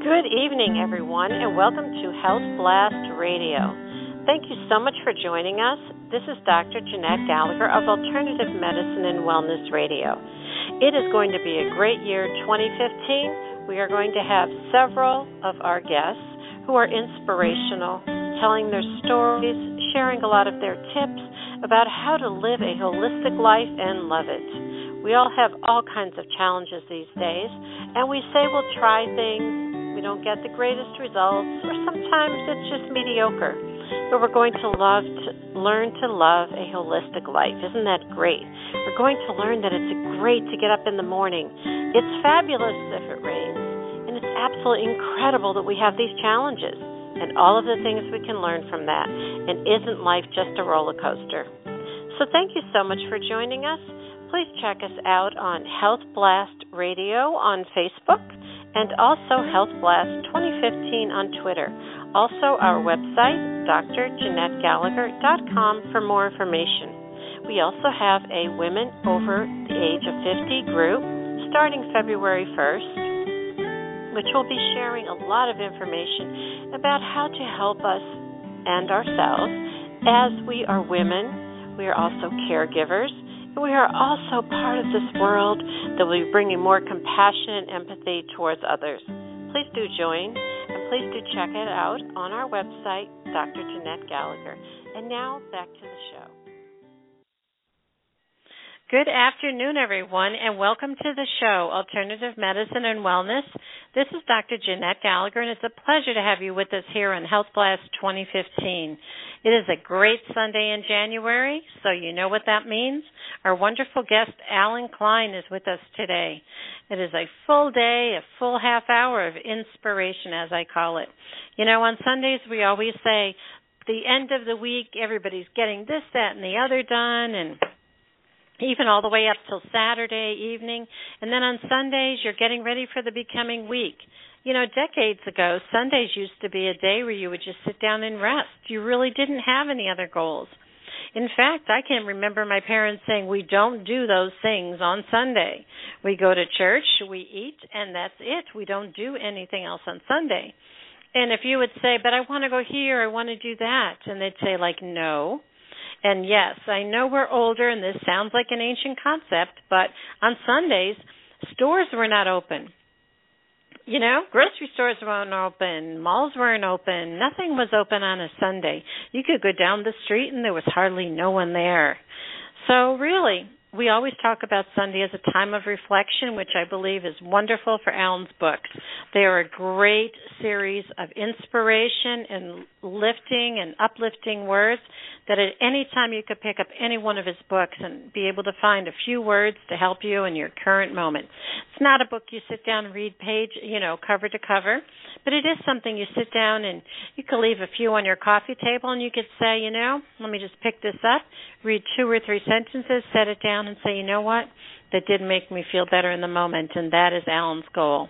Good evening, everyone, and welcome to Health Blast Radio. Thank you so much for joining us. This is Dr. Jeanette Gallagher of Alternative Medicine and Wellness Radio. It is going to be a great year, 2015. We are going to have several of our guests who are inspirational, telling their stories, sharing a lot of their tips about how to live a holistic life and love it. We all have all kinds of challenges these days, and we say we'll try things. We don't get the greatest results, or sometimes it's just mediocre. But we're going to learn to love a holistic life. Isn't that great? We're going to learn that it's great to get up in the morning. It's fabulous if it rains, and it's absolutely incredible that we have these challenges and all of the things we can learn from that. And isn't life just a roller coaster? So thank you so much for joining us. Please check us out on Health Blast Radio on Facebook, and also Health Blast 2015 on Twitter. Also, our website, drjeanettegallagher.com, for more information. We also have a women over the age of 50 group starting February 1st, which will be sharing a lot of information about how to help us and ourselves. As we are women, we are also caregivers. We are also part of this world that will be bringing more compassion and empathy towards others. Please do join, and please do check it out on our website, Dr. Jeanette Gallagher. And now, back to the show. Good afternoon, everyone, and welcome to the show, Alternative Medicine and Wellness. This is Dr. Jeanette Gallagher, and it's a pleasure to have you with us here on Health Blast 2015. It is a great Sunday in January, so you know what that means. Our wonderful guest, Alan Klein, is with us today. It is a full day, a full half hour of inspiration, as I call it. You know, on Sundays we always say, the end of the week, everybody's getting this, that, and the other done, and even all the way up till Saturday evening. And then on Sundays, you're getting ready for the becoming week. You know, decades ago, Sundays used to be a day where you would just sit down and rest. You really didn't have any other goals. In fact, I can remember my parents saying, we don't do those things on Sunday. We go to church, we eat, and that's it. We don't do anything else on Sunday. And if you would say, but I want to go here, I want to do that, and they'd say, like, no. And yes, I know we're older, and this sounds like an ancient concept, but on Sundays, stores were not open. You know, grocery stores weren't open, malls weren't open, nothing was open on a Sunday. You could go down the street and there was hardly no one there. So really, we always talk about Sunday as a time of reflection, which I believe is wonderful for Alan's books. They are a great series of inspiration and lifting and uplifting words that at any time you could pick up any one of his books and be able to find a few words to help you in your current moment. It's not a book you sit down and read cover to cover, but it is something you sit down and you could leave a few on your coffee table and you could say, let me just pick this up, read 2 or 3 sentences, set it down and say, you know what, that did make me feel better in the moment, and that is Alan's goal.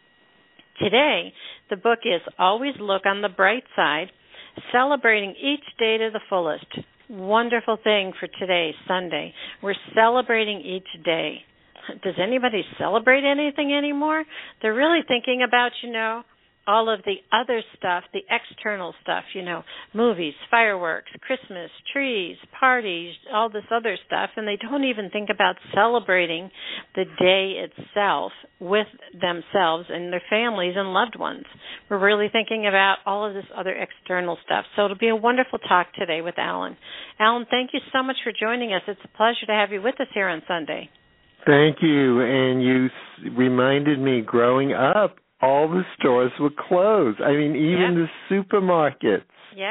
Today, the book is Always Look on the Bright Side, Celebrating Each Day to the Fullest. Wonderful thing for today, Sunday. We're celebrating each day. Does anybody celebrate anything anymore? They're really thinking about, all of the other stuff, the external stuff, movies, fireworks, Christmas, trees, parties, all this other stuff, and they don't even think about celebrating the day itself with themselves and their families and loved ones. We're really thinking about all of this other external stuff. So it'll be a wonderful talk today with Alan. Alan, thank you so much for joining us. It's a pleasure to have you with us here on Sunday. Thank you, and you reminded me growing up, all the stores were closed. I mean, even the supermarkets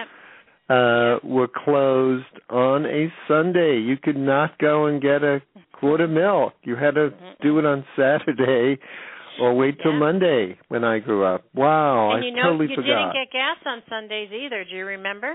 were closed on a Sunday. You could not go and get a quart of milk. You had to do it on Saturday or wait till Monday when I grew up. Wow, and I totally forgot. You didn't get gas on Sundays either. Do you remember?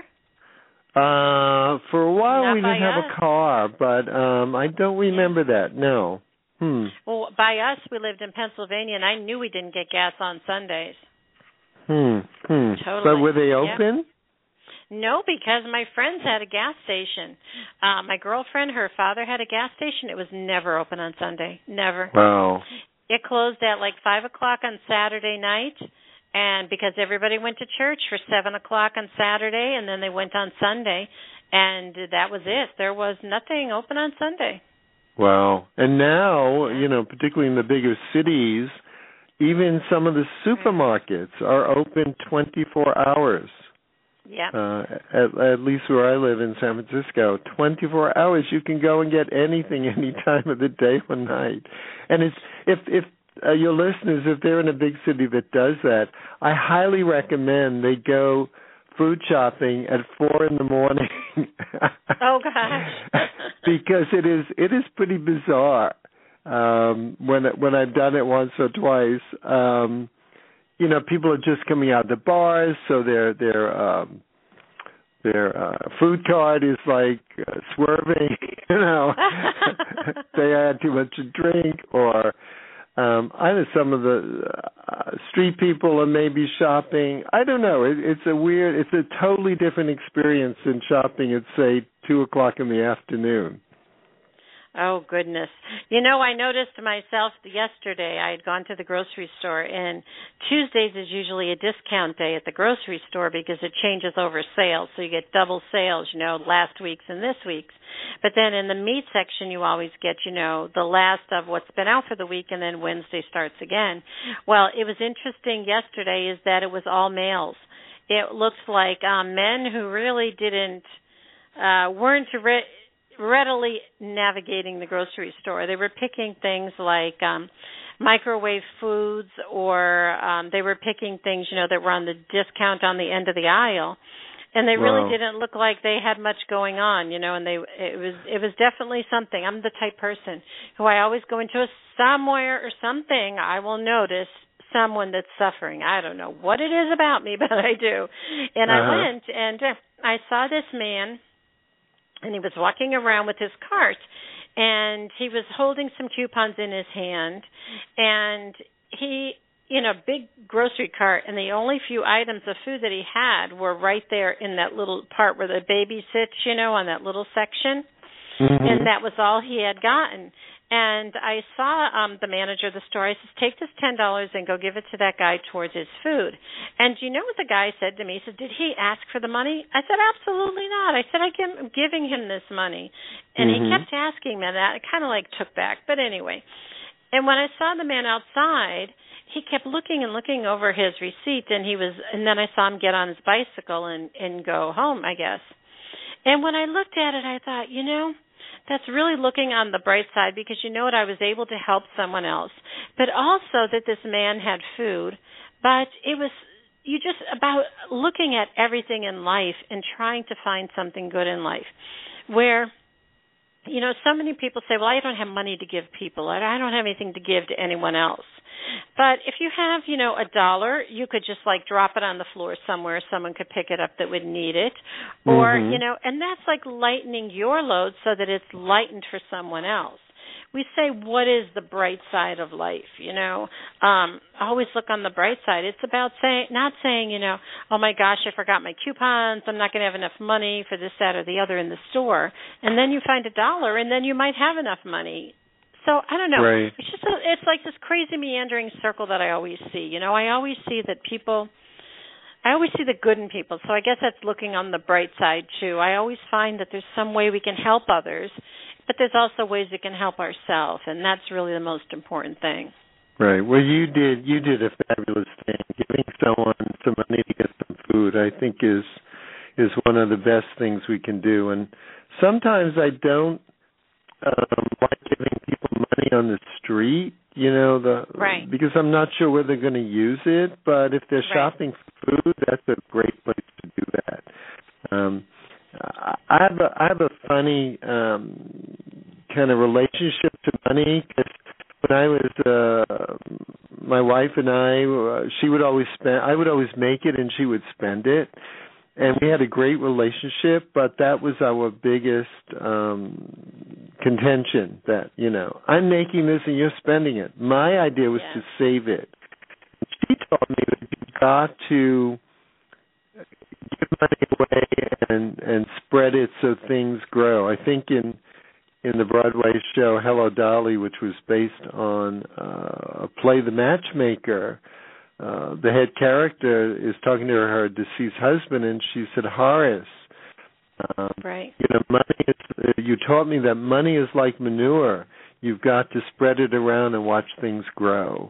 For a while Not we didn't have a car, but I don't remember that, no. Well, by us, we lived in Pennsylvania, and I knew we didn't get gas on Sundays. Totally. But were they open? No, because my friends had a gas station. My girlfriend, her father had a gas station. It was never open on Sunday. Never. Wow. It closed at like 5 o'clock on Saturday night, and because everybody went to church for 7 o'clock on Saturday, and then they went on Sunday, and that was it. There was nothing open on Sunday. Wow. And now, particularly in the bigger cities, even some of the supermarkets are open 24 hours. Yeah. At least where I live in San Francisco, 24 hours you can go and get anything any time of the day or night. And it's if your listeners, if they're in a big city that does that, I highly recommend they go food shopping at 4 a.m. Oh gosh. Because it is pretty bizarre. When I've done it once or twice, people are just coming out of the bars, so their food cart is like swerving. They had too much to drink, or either some of the street people are maybe shopping. I don't know. It's a totally different experience than shopping at, say, 2 o'clock in the afternoon. Oh, goodness. I noticed myself yesterday, I had gone to the grocery store, and Tuesdays is usually a discount day at the grocery store because it changes over sales. So you get double sales, last week's and this week's. But then in the meat section, you always get, the last of what's been out for the week, and then Wednesday starts again. Well, it was interesting yesterday is that it was all males. It looks like men who really weren't readily navigating the grocery store. They were picking things like microwave foods, or they were picking things, that were on the discount on the end of the aisle. And they really didn't look like they had much going on, and it was definitely something. I'm the type person who I always go into somewhere or something, I will notice someone that's suffering. I don't know what it is about me, but I do. And I went and I saw this man, and he was walking around with his cart, and he was holding some coupons in his hand, and he, big grocery cart, and the only few items of food that he had were right there in that little part where the baby sits, on that little section, and that was all he had gotten. And I saw the manager of the store. I said, take this $10 and go give it to that guy towards his food. And do you know what the guy said to me? He said, did he ask for the money? I said, absolutely not. I said, I'm giving him this money. And he kept asking me that. I kind of took back. But anyway. And when I saw the man outside, he kept looking and looking over his receipt, and then I saw him get on his bicycle and go home, I guess. And when I looked at it, I thought, that's really looking on the bright side, because I was able to help someone else, but also that this man had food. But it was just about looking at everything in life and trying to find something good in life, where so many people say, well, I don't have money to give people, or I don't have anything to give to anyone else. But if you have, $1, you could just drop it on the floor somewhere. Someone could pick it up that would need it. Or, and that's lightening your load so that it's lightened for someone else. We say, what is the bright side of life? Always look on the bright side. It's about not saying, oh my gosh, I forgot my coupons. I'm not going to have enough money for this, that, or the other in the store. And then you find $1, and then you might have enough money. So I don't know. Right. It's just it's like this crazy meandering circle that I always see. I always see that people. I always see the good in people. So I guess that's looking on the bright side too. I always find that there's some way we can help others, but there's also ways we can help ourselves, and that's really the most important thing. Right. Well, you did a fabulous thing. Giving someone some money to get some food, I think, is one of the best things we can do. And sometimes I don't like giving people money on the street, right. because I'm not sure where they're going to use it. But if they're shopping for food, that's a great place to do that. I have a funny kind of relationship to money, because when I was my wife and I, she would always spend. I would always make it, and she would spend it. And we had a great relationship, but that was our biggest contention, that, I'm making this and you're spending it. My idea was to save it. She told me that you've got to give money away and spread it so things grow. I think in the Broadway show Hello, Dolly, which was based on a play, The Matchmaker, the head character is talking to her deceased husband, and she said, Horace, right. Money is, you taught me that money is like manure. You've got to spread it around and watch things grow.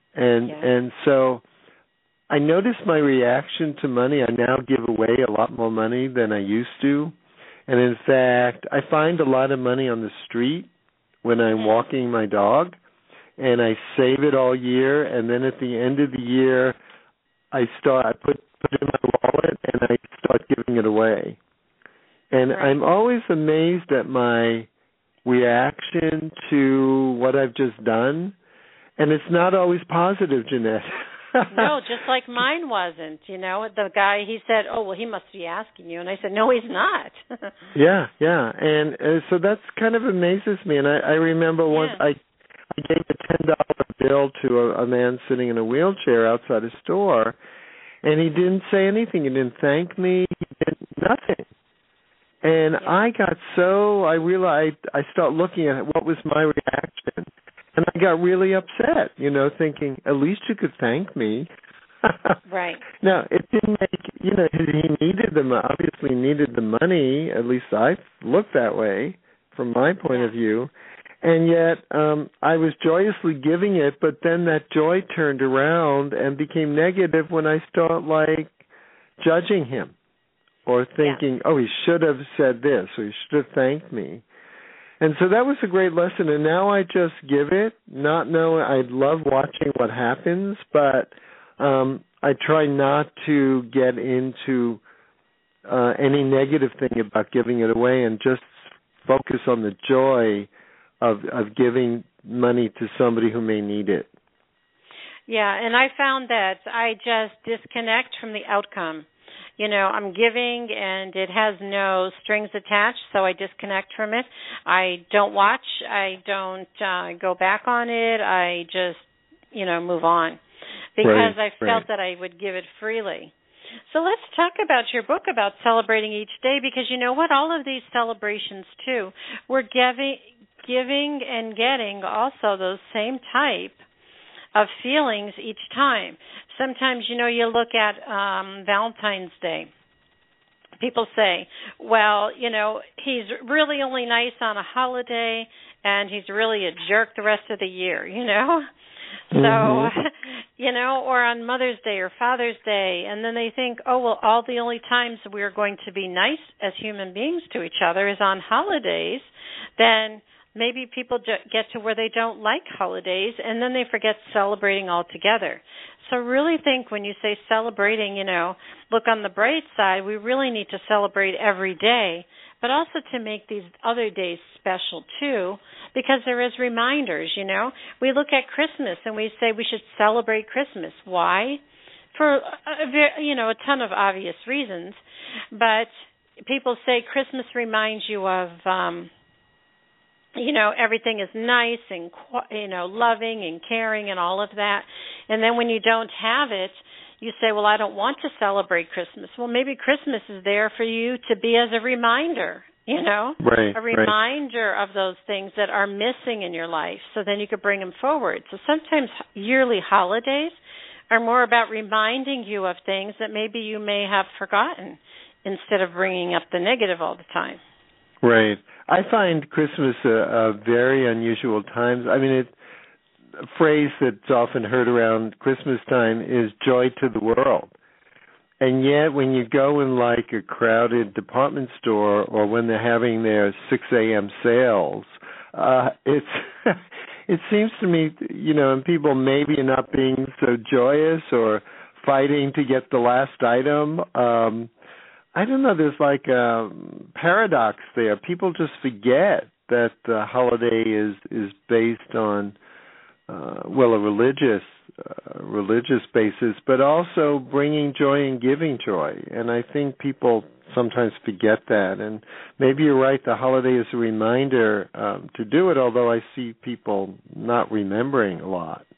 And so I noticed my reaction to money. I now give away a lot more money than I used to. And in fact, I find a lot of money on the street when I'm walking my dog, and I save it all year, and then at the end of the year I put it in my wallet and I start giving it away. And I'm always amazed at my reaction to what I've just done, and it's not always positive, Jeanette. No, just like mine wasn't. The guy, he said, "Oh, well, he must be asking you," and I said, "No, he's not." Yeah, and so that's kind of amazes me. And I remember once I gave a $10 bill to a man sitting in a wheelchair outside a store, and he didn't say anything. He didn't thank me. He did nothing. And I realized, I started looking at what was my reaction, and I got really upset, thinking, at least you could thank me. Right. Now, it didn't make, he obviously needed the money, at least I looked that way from my point of view, and yet I was joyously giving it, but then that joy turned around and became negative when I started, judging him. Or thinking, oh, he should have said this, or he should have thanked me. And so that was a great lesson. And now I just give it, not knowing. I love watching what happens, but I try not to get into any negative thing about giving it away, and just focus on the joy of giving money to somebody who may need it. Yeah, and I found that I just disconnect from the outcome. I'm giving, and it has no strings attached, so I disconnect from it. I don't watch. I don't go back on it. I just, move on, because I felt that I would give it freely. So let's talk about your book about celebrating each day, because you know what? All of these celebrations, too, we're giving and getting also those same type of feelings each time. Sometimes, you look at Valentine's Day. People say, well, he's really only nice on a holiday, and he's really a jerk the rest of the year, So, or on Mother's Day or Father's Day, and then they think, oh, well, all the only times we're going to be nice as human beings to each other is on holidays. Then maybe people get to where they don't like holidays, and then they forget celebrating altogether. So really think when you say celebrating, look on the bright side, we really need to celebrate every day, but also to make these other days special too, because there is reminders, We look at Christmas and we say we should celebrate Christmas. Why? For, a ton of obvious reasons, but people say Christmas reminds you of everything is nice and, loving and caring and all of that. And then when you don't have it, you say, well, I don't want to celebrate Christmas. Well, maybe Christmas is there for you to be as a reminder, a reminder of those things that are missing in your life, so then you could bring them forward. So sometimes yearly holidays are more about reminding you of things that maybe you may have forgotten, instead of bringing up the negative all the time. Right. I find Christmas a very unusual time. I mean, a phrase that's often heard around Christmas time is joy to the world. And yet when you go in a crowded department store, or when they're having their 6 a.m. sales, it seems to me, and people maybe not being so joyous or fighting to get the last item, I don't know, there's a paradox there. People just forget that the holiday is based on, a religious basis, but also bringing joy and giving joy. And I think people sometimes forget that. And maybe you're right, the holiday is a reminder to do it, although I see people not remembering a lot.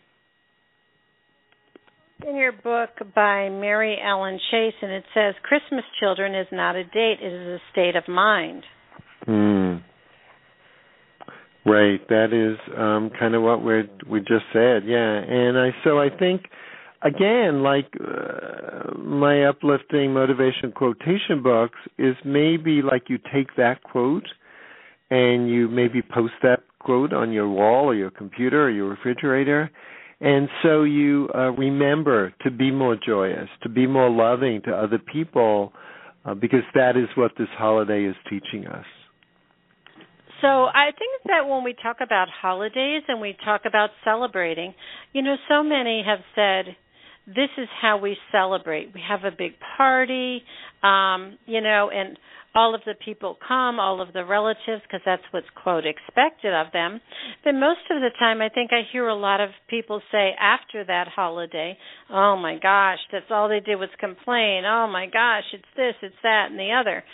In your book by Mary Ellen Chase, and it says, Christmas, children, is not a date, it is a state of mind. Right, that is kind of what we just said, yeah. And I think again, like my uplifting motivation quotation books is maybe like you take that quote and you maybe post that quote on your wall or your computer or your refrigerator. And so you remember to be more joyous, to be more loving to other people, because that is what this holiday is teaching us. So I think that when we talk about holidays and we talk about celebrating, so many have said, this is how we celebrate. We have a big party, and all of the people come, all of the relatives, because that's what's, quote, expected of them. But most of the time, I think I hear a lot of people say after that holiday, oh, my gosh, that's all they did was complain. Oh, my gosh, it's this, it's that, and the other,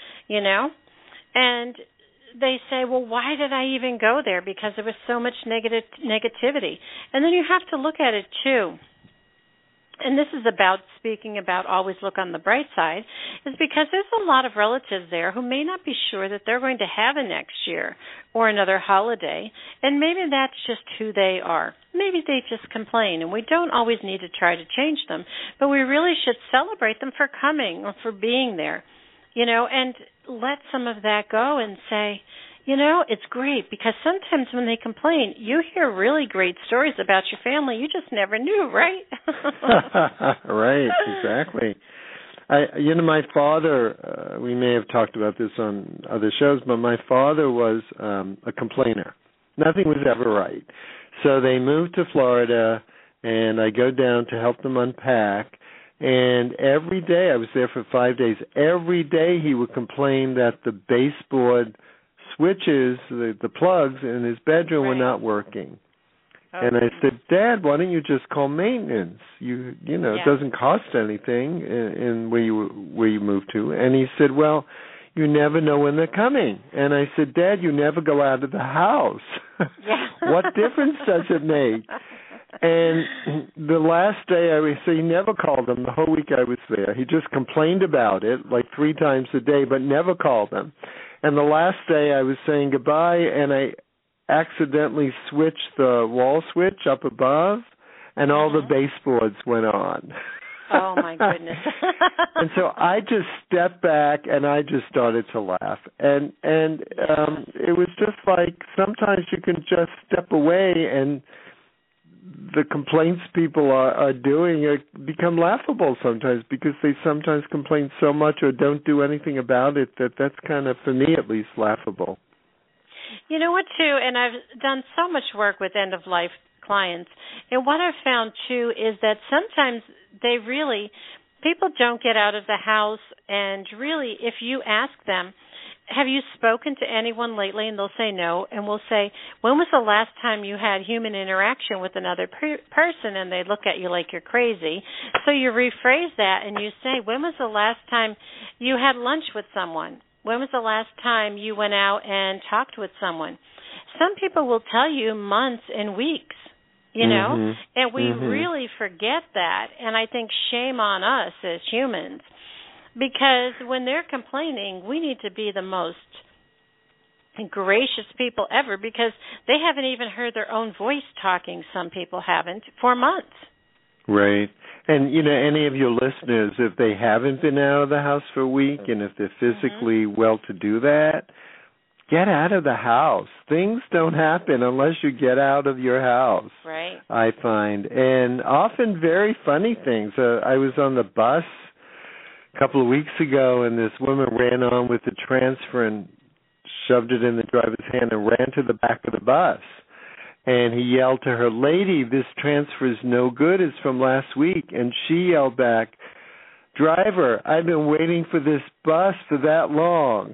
And they say, well, why did I even go there? Because there was so much negativity. And then you have to look at it, too. And this is about speaking about always look on the bright side, is because there's a lot of relatives there who may not be sure that they're going to have a next year or another holiday, and maybe that's just who they are. Maybe they just complain, and we don't always need to try to change them, but we really should celebrate them for coming or for being there, and let some of that go and say, it's great, because sometimes when they complain, you hear really great stories about your family you just never knew, right? Right, exactly. My father, we may have talked about this on other shows, but my father was a complainer. Nothing was ever right. So they moved to Florida, and I go down to help them unpack. And every day, I was there for 5 days, every day he would complain that the baseboard switches, the plugs in his bedroom were not working. Okay. And I said, Dad, why don't you just call maintenance? It doesn't cost anything in where you move to. And he said, well, you never know when they're coming. And I said, Dad, you never go out of the house. What difference does it make? And the last day he never called them the whole week I was there. He just complained about it like 3 times a day, but never called them. And the last day I was saying goodbye, and I accidentally switched the wall switch up above, and all the baseboards went on. Oh, my goodness. And so I just stepped back, and I just started to laugh. And it was just like sometimes you can just step away, and the complaints people are doing become laughable sometimes, because they sometimes complain so much or don't do anything about it that's kind of, for me at least, laughable. You know what, too, and I've done so much work with end-of-life clients, and what I've found, too, is that sometimes people don't get out of the house, and really, if you ask them, have you spoken to anyone lately? And they'll say no. And we'll say, when was the last time you had human interaction with another person? And they look at you like you're crazy. So you rephrase that and you say, when was the last time you had lunch with someone? When was the last time you went out and talked with someone? Some people will tell you months and weeks, and we really forget that. And I think shame on us as humans. Because when they're complaining, we need to be the most gracious people ever, because they haven't even heard their own voice talking, some people haven't, for months. Right. And, any of your listeners, if they haven't been out of the house for a week and if they're physically well to do that, get out of the house. Things don't happen unless you get out of your house, right? I find. And often very funny things. I was on the bus a couple of weeks ago, and this woman ran on with the transfer and shoved it in the driver's hand and ran to the back of the bus. And he yelled to her, lady, this transfer is no good. It's from last week. And she yelled back, driver, I've been waiting for this bus for that long.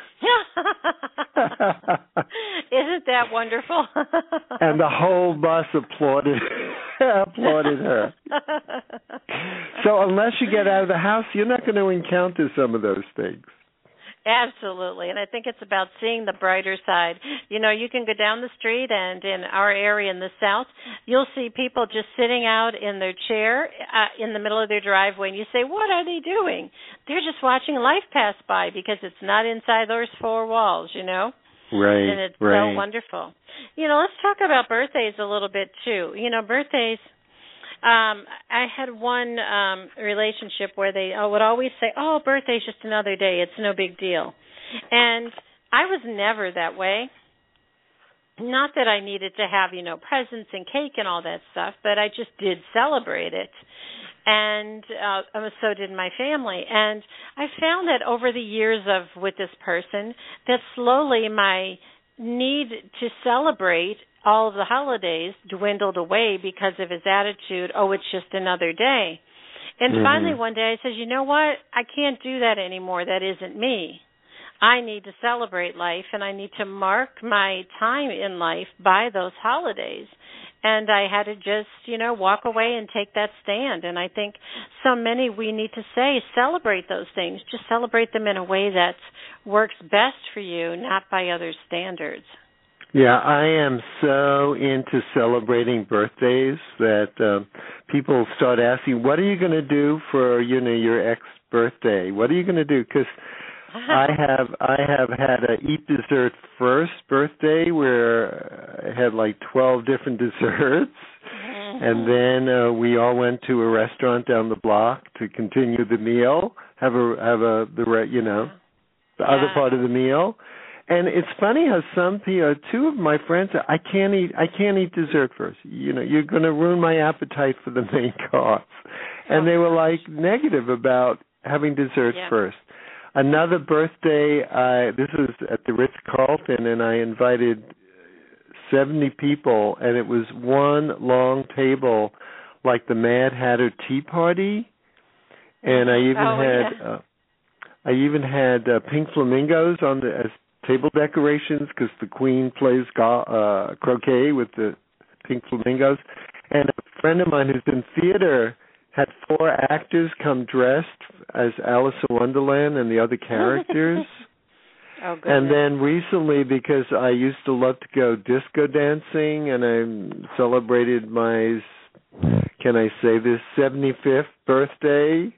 Isn't that wonderful? And the whole bus applauded her. So unless you get out of the house, you're not going to encounter some of those things. Absolutely, and I think it's about seeing the brighter side. You can go down the street, and in our area in the South, you'll see people just sitting out in their chair in the middle of their driveway, and you say, what are they doing? They're just watching life pass by, because it's not inside those 4 walls, Right, and it's so wonderful. Let's talk about birthdays a little bit, too. Birthdays, I had one relationship where they would always say, "Oh, birthday's just another day. It's no big deal," and I was never that way. Not that I needed to have, presents and cake and all that stuff, but I just did celebrate it. And so did my family. And I found that over the years with this person, that slowly my need to celebrate all of the holidays dwindled away because of his attitude, oh, it's just another day. And finally one day I said, you know what? I can't do that anymore. That isn't me. I need to celebrate life, and I need to mark my time in life by those holidays. And I had to just, walk away and take that stand. And I think so many we need to say, celebrate those things. Just celebrate them in a way that works best for you, not by other standards. Yeah, I am so into celebrating birthdays that people start asking, what are you going to do for, your ex-birthday? What are you going to do? Because I have had a eat dessert first birthday where I had like 12 different desserts, and then we all went to a restaurant down the block to continue the meal, have the other part of the meal. And it's funny how some people, two of my friends, I can't eat dessert first. You're going to ruin my appetite for the main course, and they were like negative about having desserts first. Another birthday, this was at the Ritz-Carlton, and I invited 70 people, and it was one long table like the Mad Hatter Tea Party, and I even had pink flamingos on as table decorations because the Queen plays croquet with the pink flamingos, and a friend of mine who's in theater had 4 actors come dressed as Alice in Wonderland and the other characters. Oh, goodness. And then recently, because I used to love to go disco dancing, and I celebrated my, can I say this, 75th birthday,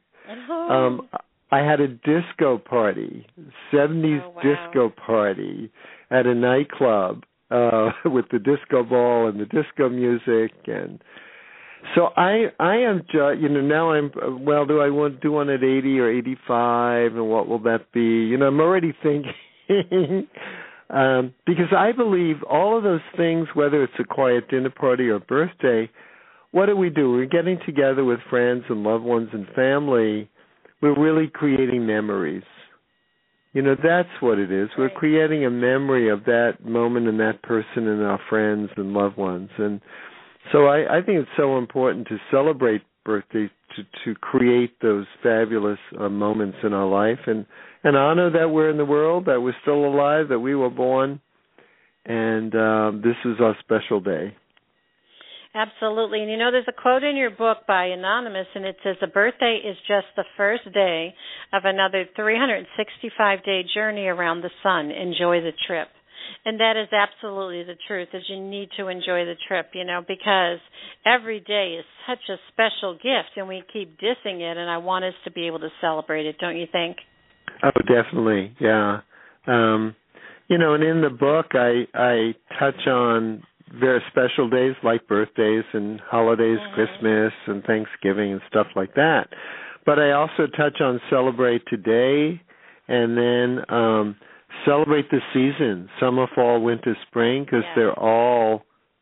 I had a disco party, 70s disco party at a nightclub with the disco ball and the disco music. And so I am, now I'm, do I want to do one at 80 or 85, and what will that be? I'm already thinking, because I believe all of those things, whether it's a quiet dinner party or birthday, what do? We're getting together with friends and loved ones and family. We're really creating memories. That's what it is. We're creating a memory of that moment and that person and our friends and loved ones. And so I think it's so important to celebrate birthdays, to create those fabulous moments in our life and honor that we're in the world, that we're still alive, that we were born, and this is our special day. Absolutely. And there's a quote in your book by Anonymous, and it says, a birthday is just the first day of another 365-day journey around the sun. Enjoy the trip. And that is absolutely the truth, is you need to enjoy the trip, because every day is such a special gift, and we keep dissing it, and I want us to be able to celebrate it, don't you think? Oh, definitely, yeah. And in the book, I touch on very special days like birthdays and holidays, Christmas and Thanksgiving and stuff like that. But I also touch on celebrate today, and then celebrate the season, summer, fall, winter, spring, because they're all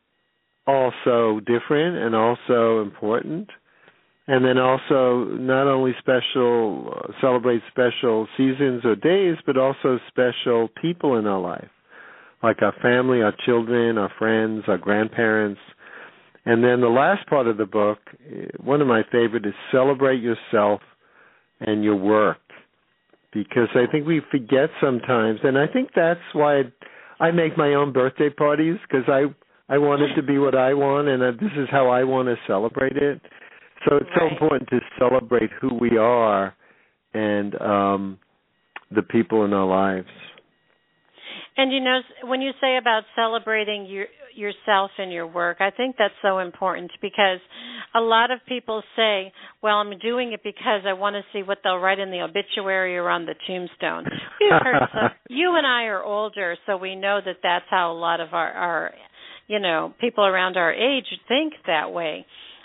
so different and also important. And then also not only celebrate special seasons or days, but also special people in our life, like our family, our children, our friends, our grandparents. And then the last part of the book, one of my favorite, is celebrate yourself and your work, because I think we forget sometimes, and I think that's why I make my own birthday parties, because I want it to be what I want, and this is how I want to celebrate it. So it's so important to celebrate who we are and the people in our lives. And, when you say about celebrating yourself and your work, I think that's so important, because a lot of people say, well, I'm doing it because I want to see what they'll write in the obituary or on the tombstone. We've heard you and I are older, so we know that that's how a lot of our people around our age think that way.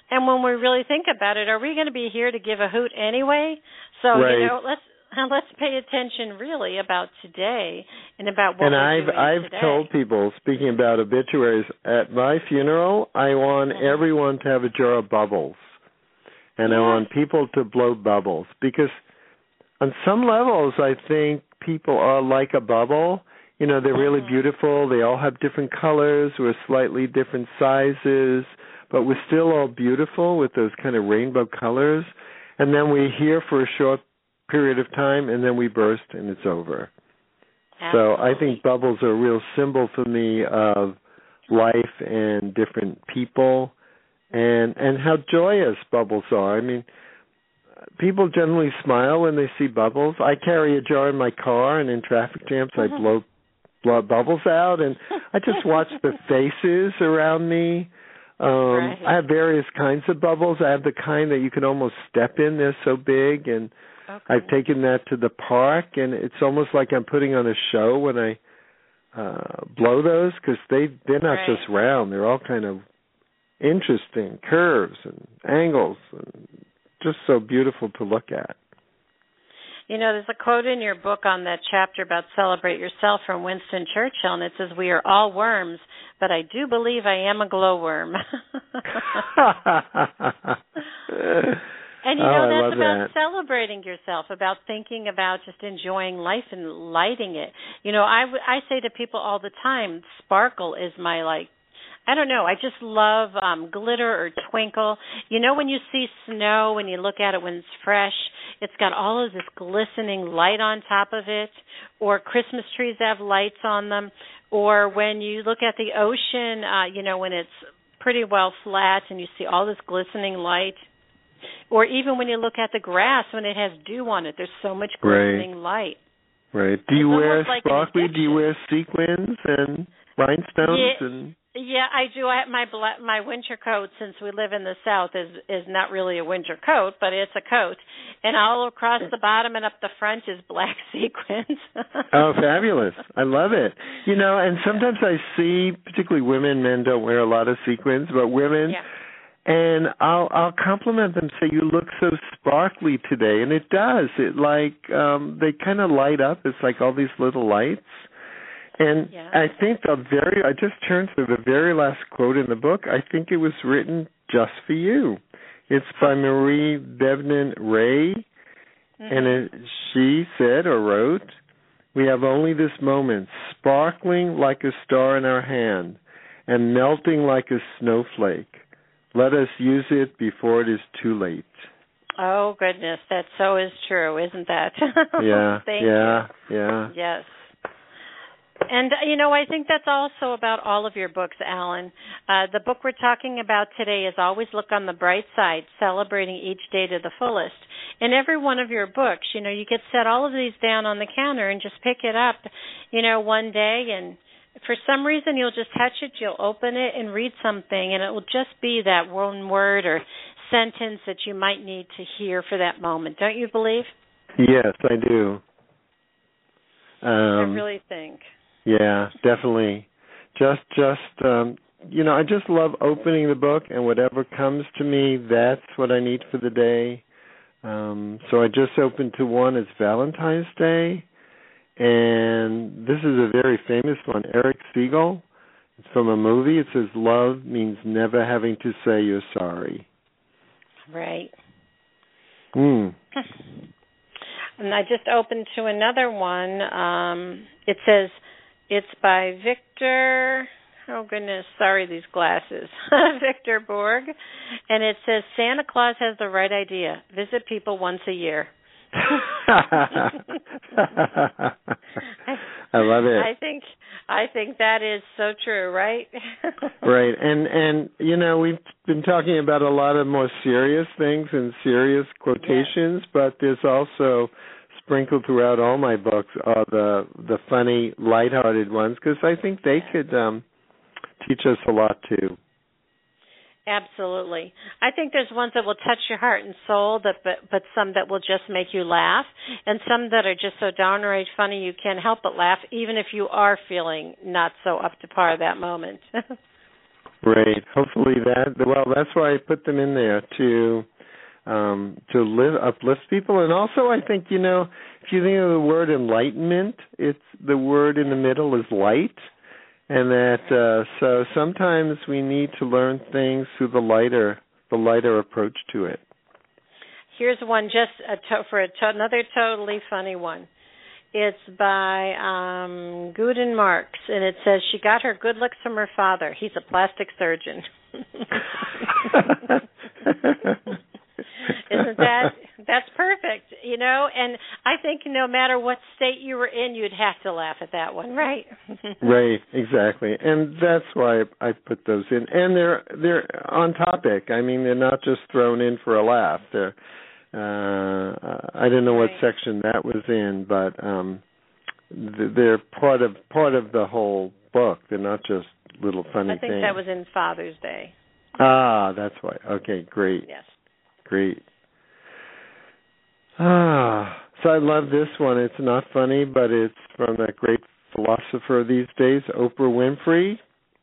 And when we really think about it, are we going to be here to give a hoot anyway? So, right. Let's pay attention really about today and about what we're doing I've today. told people, speaking about obituaries, at my funeral, I want everyone to have a jar of bubbles. And I want people to blow bubbles. Because on some levels, I think people are like a bubble. You know, they're really beautiful. They all have different colors. We're slightly different sizes. But we're still all beautiful with those kind of rainbow colors. And then we're here for a short period of time, and then we burst, and it's over. Absolutely. So I think bubbles are a real symbol for me of life and different people and how joyous bubbles are. I mean, people generally smile when they see bubbles. I carry a jar in my car, and in traffic jams I blow bubbles out, and I just watch the faces around me. Right. I have various kinds of bubbles. I have the kind that you can almost step in. They're so big, and I've taken that to the park, and it's almost like I'm putting on a show when I blow those, because they're not just round. They're all kind of interesting curves and angles, and just so beautiful to look at. You know, there's a quote in your book on that chapter about Celebrate Yourself from Winston Churchill, and it says, "We are all worms, but I do believe I am a glowworm." And, you know, that's about celebrating yourself, about thinking about just enjoying life and lighting it. You know, I say to people all the time, sparkle is my, I don't know, I just love glitter or twinkle. You know, when you see snow, when you look at it when it's fresh, it's got all of this glistening light on top of it, or Christmas trees have lights on them, or when you look at the ocean, you know, when it's pretty well flat and you see all this glistening light, or even when you look at the grass when it has dew on it, there's so much glistening light. Right. Do you wear sparkly? Do you wear sequins and rhinestones? Yeah, I do. My winter coat, since we live in the South, is not really a winter coat, but it's a coat. And all across the bottom and up the front is black sequins. Oh, fabulous. I love it. You know, and sometimes I see, particularly women, men don't wear a lot of sequins, but women, and I'll compliment them, say, you look so sparkly today. And it does. It they kind of light up. It's like all these little lights. And I think I just turned to the very last quote in the book. I think it was written just for you. It's by Marie Bevnin Ray, and she said or wrote, "We have only this moment, sparkling like a star in our hand and melting like a snowflake. Let us use it before it is too late." Oh, goodness, that so is true, isn't that? Thank you. Yes. And, you know, I think that's also about all of your books, Alan. The book we're talking about today is Always Look on the Bright Side, Celebrating Each Day to the Fullest. In every one of your books, you know, you could set all of these down on the counter and just pick it up, you know, one day, and for some reason you'll just touch it, you'll open it and read something, and it will just be that one word or sentence that you might need to hear for that moment. Don't you believe? Yes, I do. I really think. Yeah, definitely. Just you know, I just love opening the book, and whatever comes to me, that's what I need for the day. So I just opened to one. It's Valentine's Day, and this is a very famous one, Eric Siegel. It's from a movie. It says, "Love means never having to say you're sorry." Right. And I just opened to another one. It says, it's by Victor, oh goodness, sorry, these glasses, Victor Borg, and it says, "Santa Claus has the right idea. Visit people once a year." I love it. I think that is so true, right? Right. And you know, we've been talking about a lot of more serious things and serious quotations, but there's also sprinkled throughout all my books are the funny, lighthearted ones, because I think they could teach us a lot too. Absolutely. I think there's ones that will touch your heart and soul, but some that will just make you laugh, and some that are just so downright funny you can't help but laugh, even if you are feeling not so up to par that moment. Right. Hopefully that's why I put them in there to uplift people. And also I think, if you think of the word enlightenment, it's the word in the middle is light. And that so sometimes we need to learn things through the lighter approach to it. Here's one, just another totally funny one. It's by Guden Marks, and it says she got her good looks from her father. He's a plastic surgeon. Isn't that's perfect, And I think no matter what state you were in, you'd have to laugh at that one, right? Right, exactly. And that's why I put those in. And they're on topic. I mean, they're not just thrown in for a laugh. They're I don't know what section that was in, but they're part of the whole book. They're not just little funny things. I think that was in Father's Day. Ah, that's why. Okay, great. Yes. Great. So I love this one. It's not funny, but it's from that great philosopher these days, Oprah Winfrey.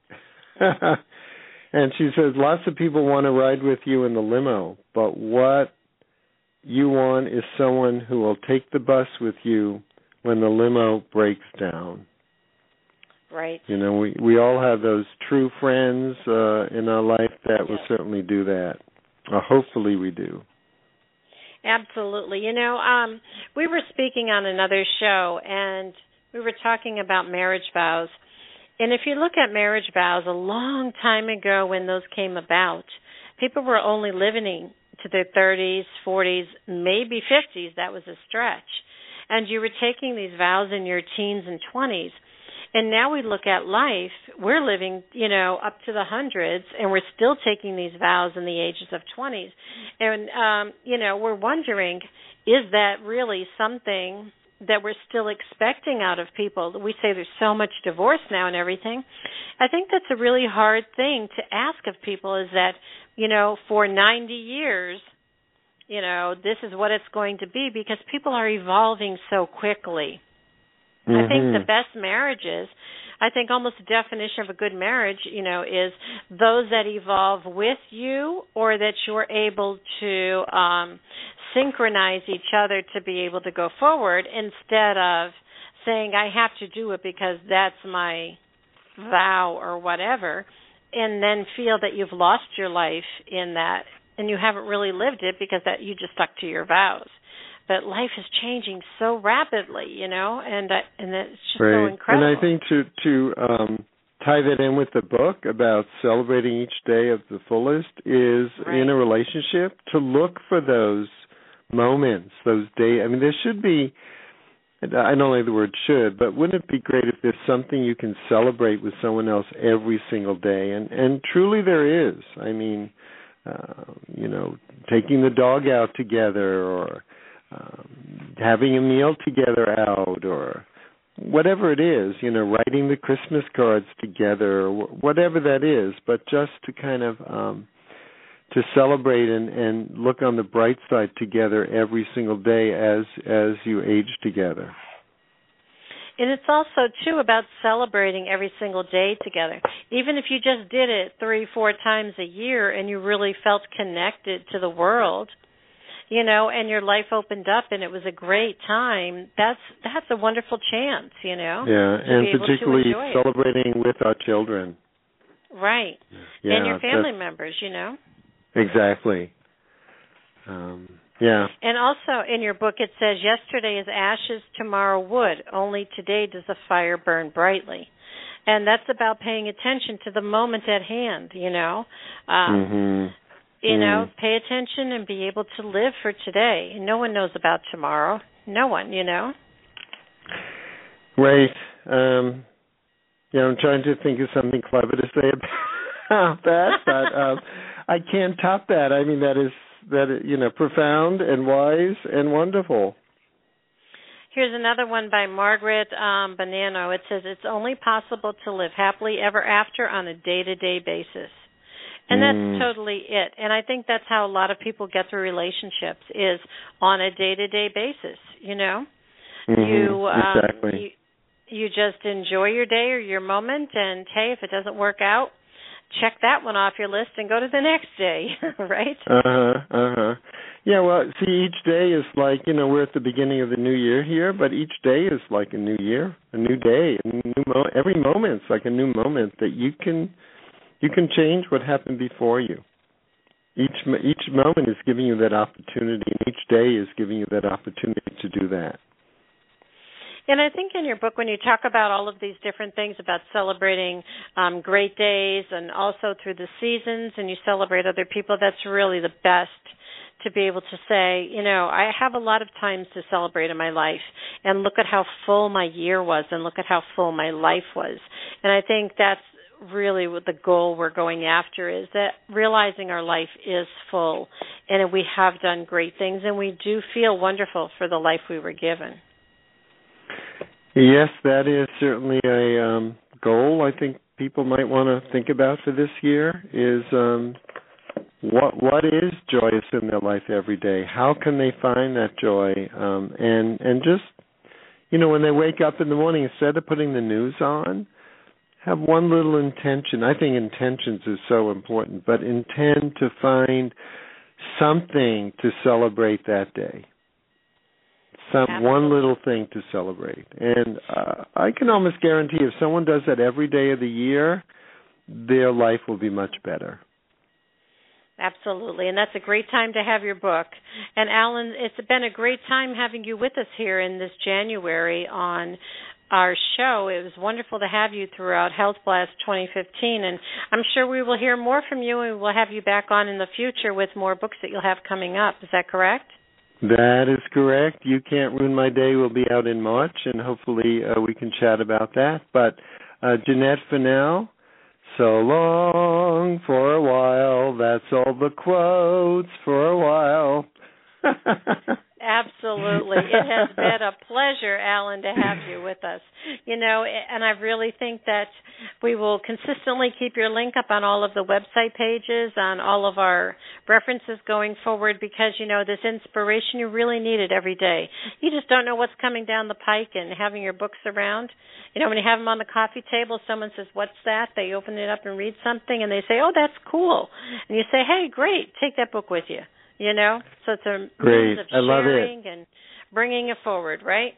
And she says, lots of people want to ride with you in the limo, but what you want is someone who will take the bus with you when the limo breaks down. Right. We all have those true friends in our life that will certainly do that. Or hopefully we do. Absolutely. We were speaking on another show, and we were talking about marriage vows. And if you look at marriage vows, a long time ago when those came about, people were only living to their 30s, 40s, maybe 50s. That was a stretch. And you were taking these vows in your teens and 20s. And now we look at life, we're living, up to the hundreds, and we're still taking these vows in the ages of 20s. And, we're wondering, is that really something that we're still expecting out of people? We say there's so much divorce now and everything. I think that's a really hard thing to ask of people, is that, for 90 years, this is what it's going to be, because people are evolving so quickly. Mm-hmm. I think the best marriages, I think almost the definition of a good marriage, is those that evolve with you, or that you're able to synchronize each other to be able to go forward, instead of saying, I have to do it because that's my vow or whatever, and then feel that you've lost your life in that, and you haven't really lived it because that you just stuck to your vows. But life is changing so rapidly, and it's just so incredible. And I think to tie that in with the book about celebrating each day of the fullest is in a relationship to look for those moments, those days. I mean, there should be, I don't like the word should, but wouldn't it be great if there's something you can celebrate with someone else every single day? And truly there is. I mean, taking the dog out together, or having a meal together out, or whatever it is, writing the Christmas cards together, or whatever that is, but just to kind of to celebrate and look on the bright side together every single day as you age together. And it's also, too, about celebrating every single day together. Even if you just did it 3-4 times a year and you really felt connected to the world, and your life opened up and it was a great time, that's a wonderful chance, Yeah, and particularly celebrating with our children. Right. Yeah, and your family members, Exactly. Yeah. And also in your book it says, yesterday is ashes, tomorrow wood. Only today does the fire burn brightly. And that's about paying attention to the moment at hand, Pay attention and be able to live for today. No one knows about tomorrow. No one, Right. I'm trying to think of something clever to say about that, but I can't top that. I mean, that is profound and wise and wonderful. Here's another one by Margaret Bonanno. It says, it's only possible to live happily ever after on a day-to-day basis. And that's totally it. And I think that's how a lot of people get through relationships, is on a day-to-day basis, Exactly. You just enjoy your day or your moment, and, hey, if it doesn't work out, check that one off your list and go to the next day, right? Yeah, well, see, each day is like, we're at the beginning of the new year here, but each day is like a new year, a new day, every moment's like a new moment that you can change what happened before you. Each moment is giving you that opportunity, and each day is giving you that opportunity to do that. And I think in your book, when you talk about all of these different things about celebrating great days and also through the seasons, and you celebrate other people, that's really the best to be able to say, I have a lot of times to celebrate in my life, and look at how full my year was, and look at how full my life was. And I think that's really what the goal we're going after is, that realizing our life is full, and we have done great things, and we do feel wonderful for the life we were given. Yes, that is certainly a goal I think people might want to think about for this year is what is joyous in their life every day? How can they find that joy? And just, when they wake up in the morning, instead of putting the news on, have one little intention. I think intentions is so important, but intend to find something to celebrate that day. One little thing to celebrate. And I can almost guarantee if someone does that every day of the year, their life will be much better. Absolutely, and that's a great time to have your book. And Alan, it's been a great time having you with us here in this January on our show. It was wonderful to have you throughout Health Blast 2015, and I'm sure we will hear more from you, and we'll have you back on in the future with more books that you'll have coming up. Is that correct? That is correct. You Can't Ruin My Day will be out in March, and hopefully we can chat about that. But Jeanette, for now, so long for a while. That's all the quotes for a while. Absolutely. It has been a pleasure, Alan, to have you with us. And I really think that we will consistently keep your link up on all of the website pages, on all of our references going forward, because, this inspiration, you really need it every day. You just don't know what's coming down the pike, and having your books around. When you have them on the coffee table, someone says, "What's that?" They open it up and read something, and they say, "Oh, that's cool." And you say, "Hey, great, take that book with you." So it's a means of sharing and bringing it forward, right?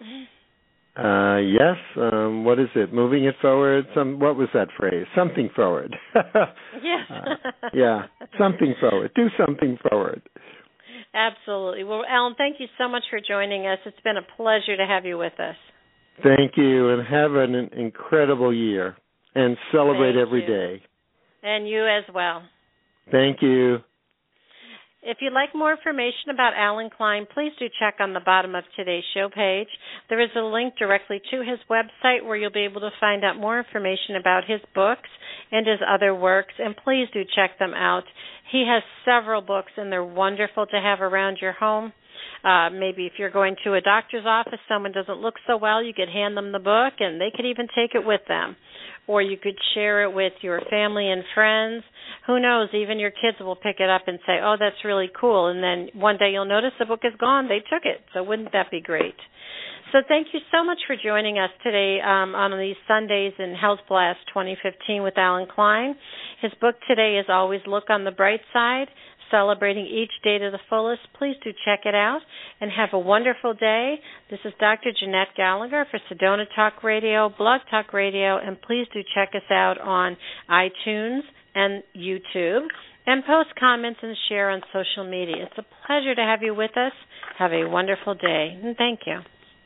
Yes. What is it? Moving it forward. What was that phrase? Something forward. Yes. Yeah. Something forward. Do something forward. Absolutely. Well, Alan, thank you so much for joining us. It's been a pleasure to have you with us. Thank you, and have an incredible year, and celebrate every day. And you as well. Thank you. If you'd like more information about Alan Klein, please do check on the bottom of today's show page. There is a link directly to his website where you'll be able to find out more information about his books and his other works, and please do check them out. He has several books, and they're wonderful to have around your home. Maybe if you're going to a doctor's office, someone doesn't look so well, you could hand them the book, and they could even take it with them. Or you could share it with your family and friends. Who knows, even your kids will pick it up and say, "Oh, that's really cool." And then one day you'll notice the book is gone. They took it. So wouldn't that be great? So thank you so much for joining us today on these Sundays in Health Blast 2015 with Alan Klein. His book today is Always Look on the Bright Side, Celebrating Each Day to the Fullest. Please do check it out and have a wonderful day. This is Dr. Jeanette Gallagher for Sedona Talk Radio, Blog Talk Radio, and please do check us out on iTunes and YouTube, and post comments and share on social media. It's a pleasure to have you with us. Have a wonderful day, and thank you.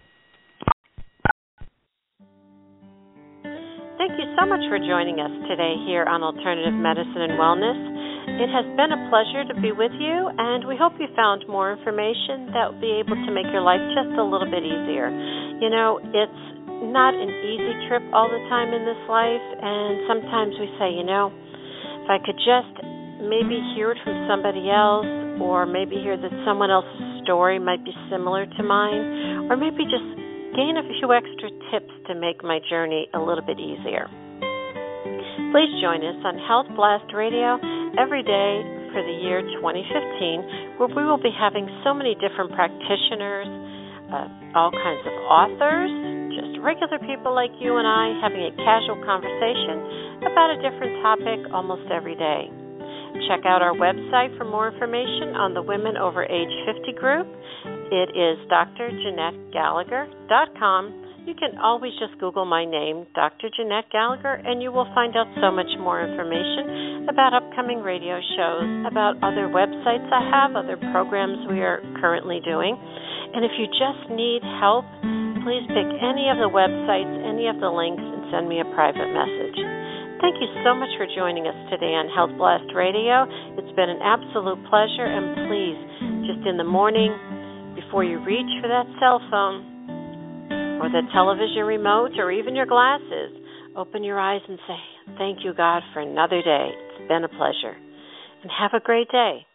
Thank you so much for joining us today here on Alternative Medicine and Wellness. It has been a pleasure to be with you, and we hope you found more information that will be able to make your life just a little bit easier. It's not an easy trip all the time in this life, and sometimes we say, if I could just maybe hear it from somebody else, or maybe hear that someone else's story might be similar to mine, or maybe just gain a few extra tips to make my journey a little bit easier. Please join us on Health Blast Radio every day for the year 2015, where we will be having so many different practitioners, all kinds of authors, just regular people like you and I having a casual conversation about a different topic almost every day. Check out our website for more information on the Women Over Age 50 group. It is drjeanettegallagher.com. You can always just Google my name, Dr. Jeanette Gallagher, and you will find out so much more information about upcoming radio shows, about other websites I have, other programs we are currently doing. And if you just need help, please pick any of the websites, any of the links, and send me a private message. Thank you so much for joining us today on Health Blast Radio. It's been an absolute pleasure, and please, just in the morning, before you reach for that cell phone or the television remote or even your glasses, open your eyes and say, thank you, God, for another day. It's been a pleasure. And have a great day.